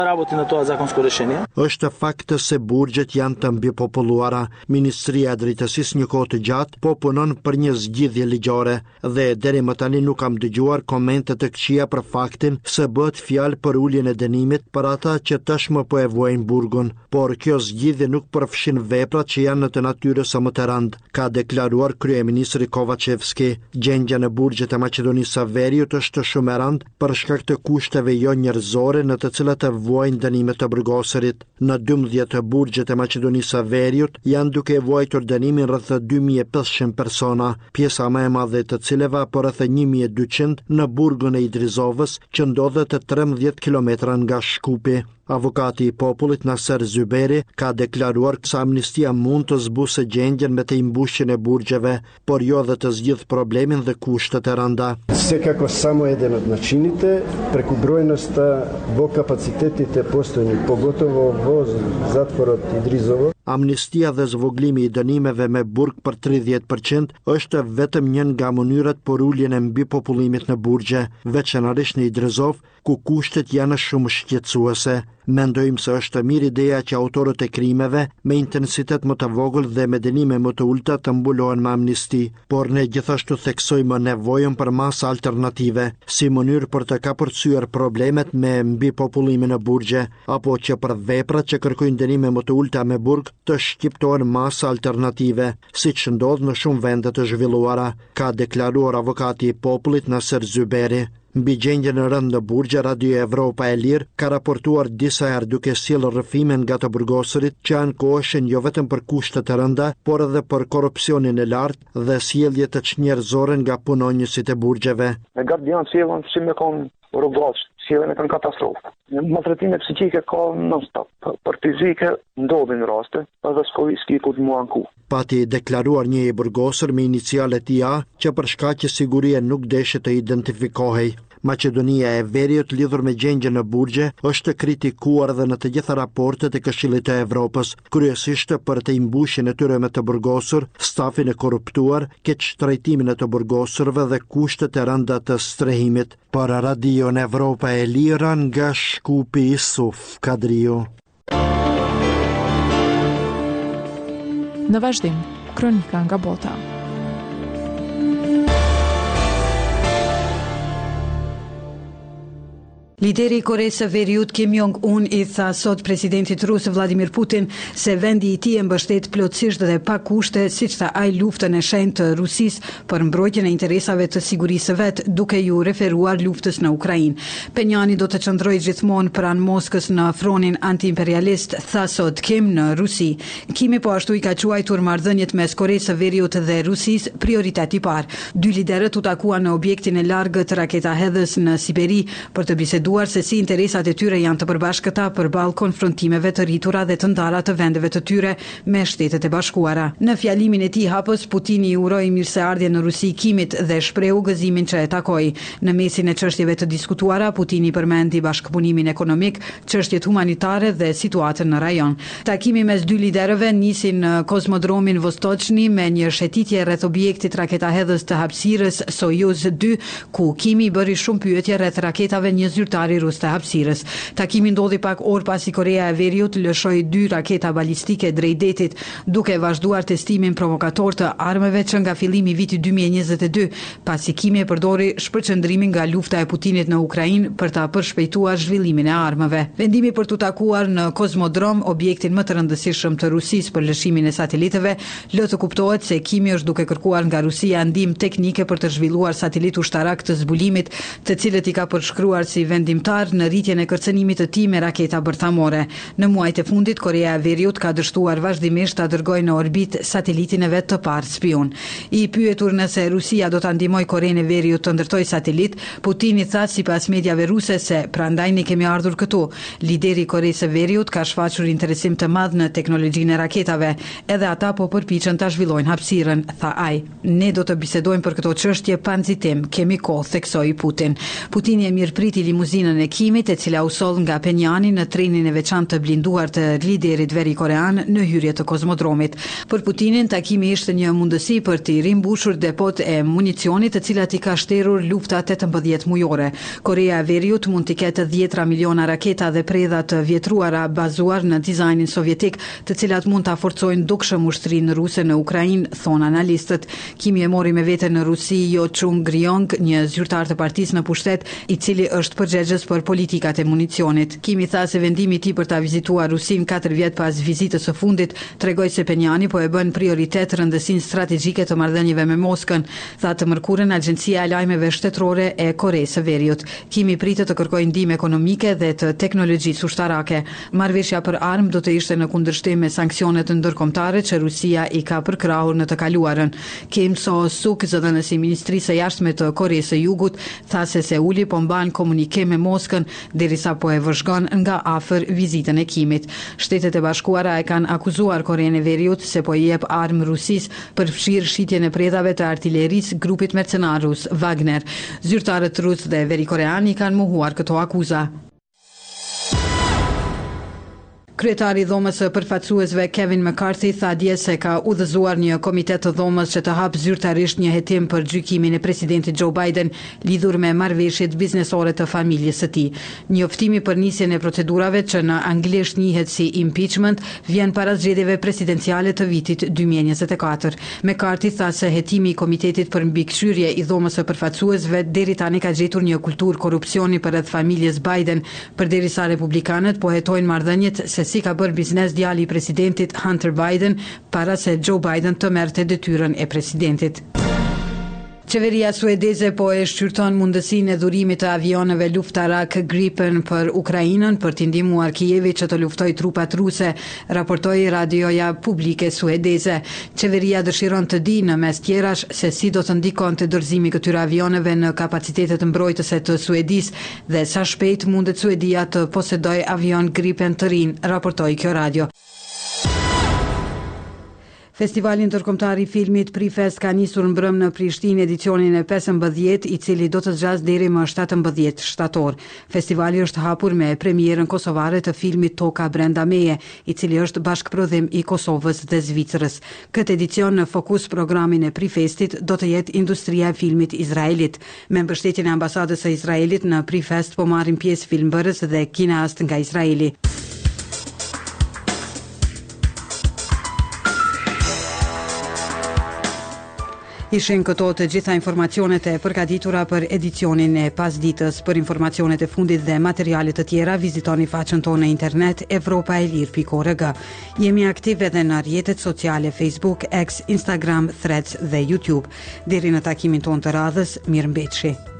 Работи на тоа законско решение. Është fakt se burgjet janë të mbipopulluara. Ministria e Drejtësisë një kohë të gjatë po punon për një zgjidhje ligjore dhe deri më tani nuk kam dëgjuar komente të këqija për faktin se bëhet fjalë për uljen e dënimit për ata që tashmë po e vuajnë burgun, por kjo zgjidhje nuk përfshin veprat që janë në të natyrës së më të rëndë, ka deklaruar kryeministri Kovacevski. Gjendja në burgjet e Maqedonisë së Veriut është shumë e rëndë për shkak të kushteve jo njerëzore në të cilat e vuajnë dënimet të burgoserit. Në 12 burgjet e Maqedonisë së Veriut janë duke vuajtur dënimin rreth 2500 persona, pjesa më e madhe të cilave apo rreth 1200 në burgun e Idrizovës, që ndodhet 13 kilometra nga Shkupi. Avokati i popullit Naser Zyberi ka deklaruar se amnistia mund të zbusë gjendjen me të imbushjen e burgjeve, por jo dhe të zgjidh problemin dhe kushtet e rënda. Секако само еден од начините, преку бројноста во капацитетите постојни, поготово во затворот Идризово. Amnistia dhe zvoglimi i dënimeve me burg për 30% është vetëm një nga mënyrat për uljen e mbipopullimit në burgje, veçanërisht në Idrizov, ku kushtet janë shumë shqetësuese. Mendojmë se është mirë ideja që autorët e krimeve me intensitet më të vogël dhe me dënime më të ulta të mbulohen me amnisti, por ne gjithashtu theksojmë nevojën për masa alternative, si mënyrë për të kapërcyer problemet me mbipopullimin në burgje, apo që për veprat që kërkojnë dënime më të ulta me burg të shqiptohen masa alternative, siç ndodh në shumë vende të zhvilluara, ka deklaruar avokati i popullit Naser Zyberi. Mbi gjendjen e rëndë në burgje, Radio Evropa e Lirë ka raportuar disa herë duke sjellë rrëfime nga të burgosurit që ankoheshin jo vetëm për kushtet e rënda, por edhe për korrupsionin e lartë dhe sjellje të çnjerëzore nga punonjësit e burgjeve. Me gardian sjellën si me kon rrugos, sjellën e kanë katastrofë. Maltretime psiqike ka non-stop, për fizike ndodhin raste, edhe s'ka ku të mua anku. Pati deklaruar një i burgosur me inicialet IA që për shkaq të sigurie nuk deshe të identifikohej. Maqedonia e Veriut lidhur me gjendjen në burgje është kritikuar dhe në të gjitha raportet e Këshillit të Evropës, kryesisht për të imbushjen e tyre me të burgosur, stafin e korruptuar, keqtrajtimin e të burgosurve dhe kushtet e rënda të strehimit. Për Radio Evropa e Lira nga Shkupi, Isuf Kadriu. Në vazhdim, kronika nga bota. Lideri i Koreas së Veriut Kim Jong-un i tha sot presidentit rus Vladimir Putin se vendi i tij e mbështet plotësisht dhe pa kushte, siç tha ai, luftën e shenjtë të Rusisë për mbrojtjen e interesave të sigurisë së vet, duke ju referuar luftës në Ukrainë. Penjani do të qëndrojë gjithmonë pranë Moskës në fronin antiimperialist, tha sot Kim në Rusi. Kimi po ashtu i ka quajtur marrëdhëniet mes Koreas së Veriut dhe Rusisë prioritet i parë. Dy liderët u takuan në objektin e largët raketahedhës në Siberi për të biseduar se si interesat e tyre janë të përbashkëta përballë konfrontimeve të rritura dhe të ndara të vendeve të tyre me Shtetet e Bashkuara. Në fjalimin e tij hapës, Putini i uroi mirëseardhje në Rusi Kimit dhe shprehu gëzimin që e takoi. Në mesin e çështjeve të diskutuara, Putini përmendi bashkëpunimin ekonomik, çështjet humanitare dhe situatën në rajon. Takimi mes dy liderëve nisi në kozmodromin Vostochni me një shëtitje rreth objektit raketahedhës të hapësirës Soyuz 2, ku Kimi bëri shumë pyetje rreth raketave një zyrtari rus të hapësirës. Takimi ndodhi pak orë pasi Korea e Veriut lëshoi 2 raketa balistike drejt detit, duke vazhduar testimin provokator të armëve që nga fillimi i vitit 2022, pasi Kimi e përdori shpërqendrimin nga lufta e Putinit në Ukrainë për ta përshpejtuar zhvillimin e armëve. Vendimi për t'u takuar në kozmodrom, objektin më të rëndësishëm të Rusisë për lëshimin e sateliteve, lë të kuptohet se Kimi është duke kërkuar nga Rusia ndihmë teknike për të zhvilluar satelit ushtarak të zbulimit, të cilët i ka përshkruar si vendimtar në rritjen e kërcënimit të tij me raketa bërthamore. Në muajt e fundit, Korea e Veriut ka dështuar vazhdimisht ta dërgojë në orbit satelitin e vet të parë spion. I pyetur nëse Rusia do ta ndihmojë Korenë e Veriut të ndërtojë satelit, Putini tha sipas mediave ruse se prandaj ne kemi ardhur këtu. Lideri i Koreas së Veriut ka shfaqur interesim të madh në teknologjinë e raketave, edhe ata po përpiqen ta zhvillojnë hapësirën, tha ai. Ne do të bisedojmë për këto çështje pa nxitim, kemi kohë, theksoi Putin. Putini e mirëpriti limuzinë limuzinën e Kimit, e cila u soll nga Penjani në trenin e veçantë të blinduar të liderit veri-korean në hyrje të kozmodromit. Për Putinin, takimi ishte një mundësi për të rimbushur depot e municionit të cilat i ka shterur lufta 18 mujore. Korea e Veriut mund të ketë 10 miliona raketa dhe predha të vjetruara bazuar në dizajnin sovjetik, të cilat mund ta forcojnë dukshëm ushtrinë ruse në Ukrainë, thon analistët. Kimi e mori me vete në Rusi Jo Chung-ryong, një zyrtar të partisë në pushtet, i cili është përgjegjës për politikat e municionit. Kimi tha se vendimi i tij për ta vizituar Rusin 4 vjet pas vizitës së fundit tregoi se Penjani po e bën prioritet rëndësinë strategjike të marrëdhënieve me Moskën, tha të mërkurën Agjencia e Lajmeve Shtetërore e Koreas së Veriut. Kimi pritet të kërkojë ndihmë ekonomike dhe të teknologjisë ushtarake. Marrëveshja për armë do të ishte në kundërshtim me sanksionet ndërkombëtare që Rusia i ka përkrahur në të kaluarën. Kim So-suk, zëdhënësi i Ministrisë së Jashtme të Koreas së Jugut, tha se Seuli po mban komunikim me Moskën derisa po e vëzhgon nga afër vizitën e Kimit. Shtetet e Bashkuara e kanë akuzuar Korenë e Veriut se po i jep armë Rusisë për fshirë shitjen e predhave të artillerisë grupit mercenar rus Wagner. Zyrtarët rus dhe veri-koreani kanë mohuar këto akuza. Kryetari i dhomës së përfaqësuesve Kevin McCarthy tha dje se ka udhëzuar një komitet të dhomës që të hap zyrtarisht një hetim për gjykimin e presidentit Joe Biden lidhur me marrëveshjet biznesore të familjes së tij. Njoftimi për nisjen e procedurave, që në anglisht njihet si impeachment, vjen para zgjedhjeve presidenciale të vitit 2024. McCarthy tha se hetimi i komitetit për mbikëqyrje i dhomës së përfaqësuesve deri tani ka gjetur një kulturë korrupsioni përreth familjes Biden, përderisa republikanët po hetojnë marrëdhëniet se si ka bërë biznes djali i presidentit Hunter Biden para se Joe Biden të merrte detyrën e presidentit. Qeveria suedeze po e shqyrton mundësinë e dhurimit të avionëve luftarak Gripen për Ukrainën për t'i ndihmuar Kijevit që të luftojë trupat ruse, raportoi radioja publike suedeze. Qeveria dëshiron të di në mes tjerash se si do të ndikonte dorëzimi këtyre avionëve në kapacitetet mbrojtëse të Suedisë dhe sa shpejt mundet Suedia të posedojë avion Gripen të rinj, raportoi kjo radio. Festivali ndërkombëtar i filmit Prifest ka nisur mbrëm në Prishtinë edicionin e 15, i cili do të zgjasë deri më 17 shtator. Festivali është hapur me premierën kosovare të filmit Toka brenda meje, i cili është bashkëprodhim i Kosovës dhe Zvicrës. Këtë edicion në fokus programin e Prifestit do të jetë industria e filmit izraelit. Me mbështetjen e ambasadës së Izraelit në Prifest po marrin pjesë filmbërës dhe kineast nga Izraeli. Ishin këto të gjitha informacionet e përgatitura për edicionin e pasditës. Për informacionet e fundit dhe materialet të tjera, vizitoni faqen tonë në internet evropaelir.org. Jemi aktive edhe në rrjetet sociale Facebook, X, Instagram, Threads dhe YouTube. Deri në takimin tonë të radhës, mirëmbëjtje.